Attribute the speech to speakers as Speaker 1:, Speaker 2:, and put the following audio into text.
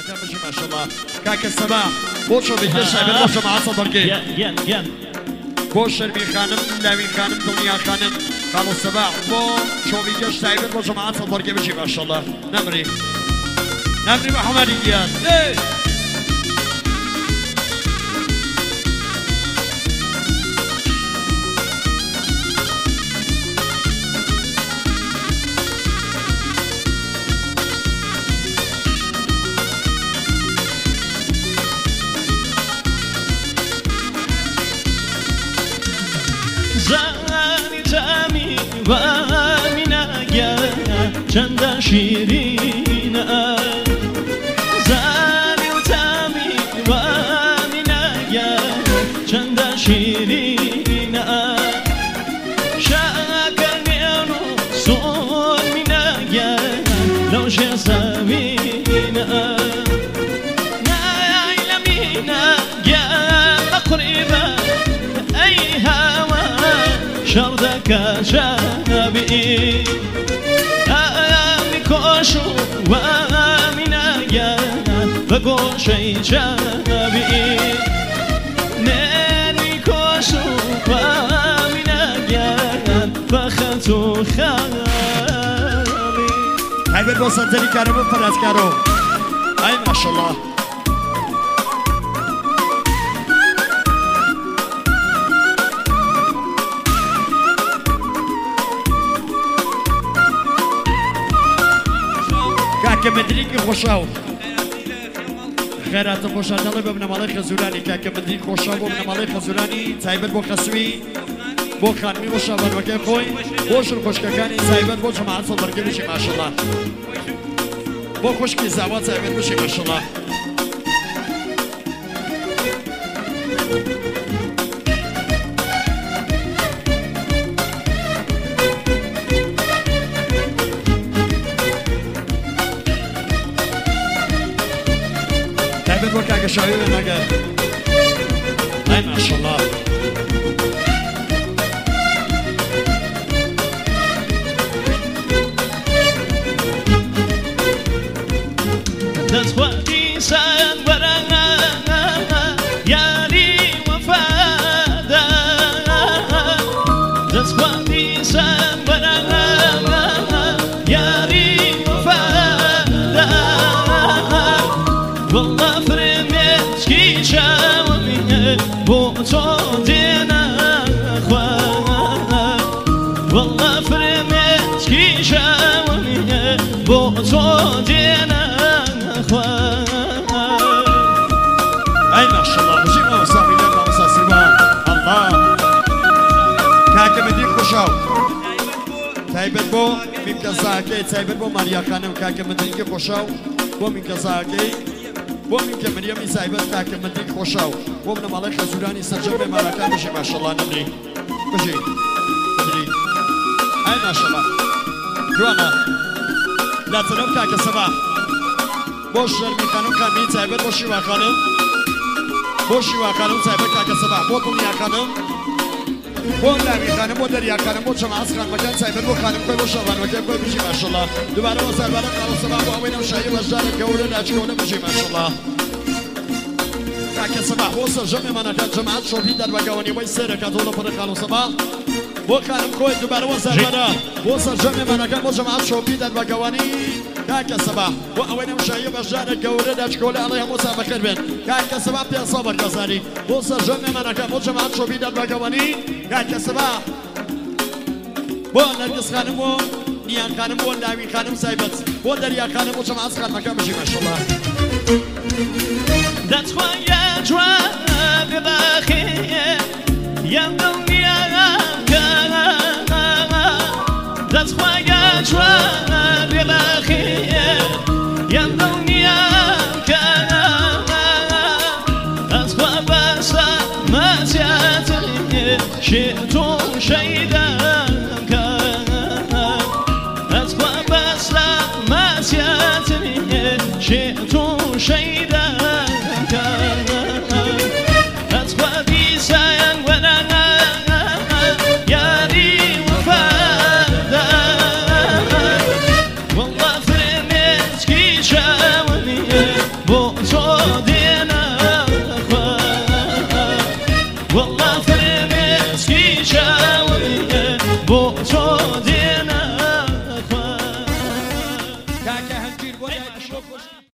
Speaker 1: كان بشي ما شاء الله كاك السباح بوشو بيجيش عبد بوشو مع عصا برقي بوش شرمي خانم لاوي خانم دنيا خانم قالوا السباح بو شو بيجيش عبد بوشو مع عصا برقي بشي ما شاء الله نمري محمد إياد
Speaker 2: زانی تامی و منایا چند شیرینه زانی تامی و منایا چند شیرینه شاکرنیانو سون منایا لوش سامینه نایلمینا یا مقربا ای هوا شردك شابئي مكوشو ومنايا بقول شي شابئي ناني كوشو ومنايا فخلتو خالي
Speaker 1: هاي بيت وصلتني كارو فرات كارو هاي ما شاء الله كاكا مدريكي خوشاو خيرات خوشا دلي بابن مالي خزوراني كاكا مدريكي خوشاو بابن مالي خزوراني تايبت بو خسوي بو خانمي خوشا بانوكي خوي بوشر خوشكاكاني تايبت بو جماعة صدركي بشي ما شاء الله بو خوشكي زاوات تايبت بشي ما شاء الله بقول كاكا شاوي ونقر هاي ما شاء الله
Speaker 2: تسوى سان ورانا يالي وفادا تسوى سان ورانا يالي وفادا والله فرمت كي شاومي بوتو دينا اخوان والله فرمت كي شاومي بوتو دينا اخوان
Speaker 1: اي ما شاء الله بشي ما وصافي لما وصافي الله كاكا مدريك خوشاو تايبت بو ميمكزاكي تايبت بو ماريا خانم كاكا مدريك خوشاو بو ميمكزاكي بو من كمريمي سايبت كاكا مدريك خوشاو بو من مالك خزوراني سجل بماراكان بشي ما شاء الله نمري بشي مدري اي ما شاء الله جوانا لا تنم كاكا سبا بو شرمي خانم كامي سايبت بو شيوا خانم بو شيوا خانم سايبت كاكا سبا بو دنيا خانم بو لاوي خانم بو دريا خانم بو جماعة خان مكان سايبت بو خانم كوي بو شوان مكان كوي بشي ما شاء الله دوباره وصل بارك الله سبا بو اوين وشاي وجدار كورن اجكونه بشي ما شاء الله كاكا صباح وصل جمع مناكان جماعة شوفي در وقواني ويسير كاتولا پر خانم صباح بو خانم كوي دوباره وصل بارك وصل جمع مناكان بو جماعة شوفي در وقواني كاكا صباح بو اوين وشاي وجدار كورن اجكونه عليهم مسابقة بين كاكا صباح بيان صبر كزاري وصل جمع مناكان بو جماعة شوفي در وقواني كاكا صباح بو نرقص خانم و نيان خانم بو لاوي خانم سايبت بو دريا خانم بو جماعة خان مكان بشي ما شاء الله
Speaker 2: That's why I drive you back here. That's why I drive you back here. That's why بس ما سياتني شئت شيدا That's why بس ما سياتني شئت شيدا That's why بيسان وانا ياري وفادا والله فرمت كي شاوني بو چۆ